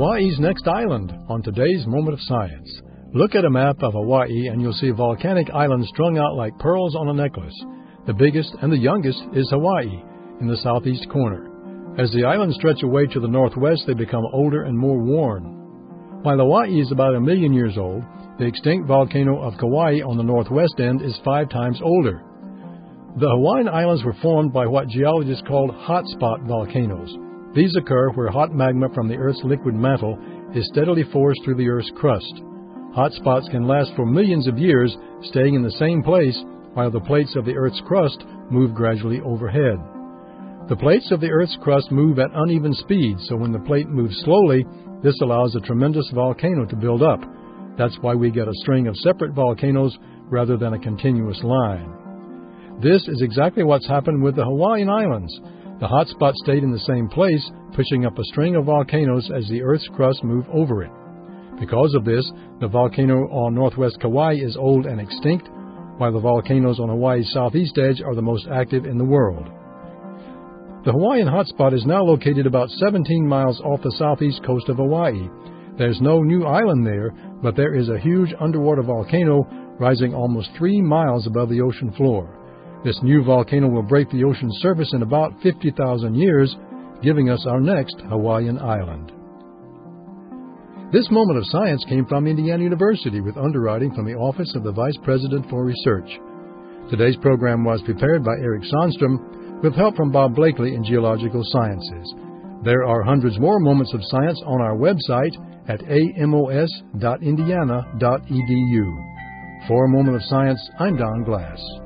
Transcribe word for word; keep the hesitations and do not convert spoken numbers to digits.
Hawaii's next island on today's Moment of Science. Look at a map of Hawaii and you'll see volcanic islands strung out like pearls on a necklace. The biggest and the youngest is Hawaii in the southeast corner. As the islands stretch away to the northwest, they become older and more worn. While Hawaii is about a million years old, the extinct volcano of Kauai on the northwest end is five times older. The Hawaiian Islands were formed by what geologists call hotspot volcanoes. These occur where hot magma from the Earth's liquid mantle is steadily forced through the Earth's crust. Hotspots can last for millions of years, staying in the same place while the plates of the Earth's crust move gradually overhead. The plates of the Earth's crust move at uneven speeds, so when the plate moves slowly, this allows a tremendous volcano to build up. That's why we get a string of separate volcanoes rather than a continuous line. This is exactly what's happened with the Hawaiian Islands. The hotspot stayed in the same place, pushing up a string of volcanoes as the Earth's crust moved over it. Because of this, the volcano on northwest Kauai is old and extinct, while the volcanoes on Hawaii's southeast edge are the most active in the world. The Hawaiian hotspot is now located about seventeen miles off the southeast coast of Hawaii. There's no new island there, but there is a huge underwater volcano rising almost three miles above the ocean floor. This new volcano will break the ocean's surface in about fifty thousand years, giving us our next Hawaiian island. This Moment of Science came from Indiana University with underwriting from the Office of the Vice President for Research. Today's program was prepared by Eric Sandstrom with help from Bob Blakely in Geological Sciences. There are hundreds more moments of science on our website at amos dot indiana dot e d u. For a Moment of Science, I'm Don Glass.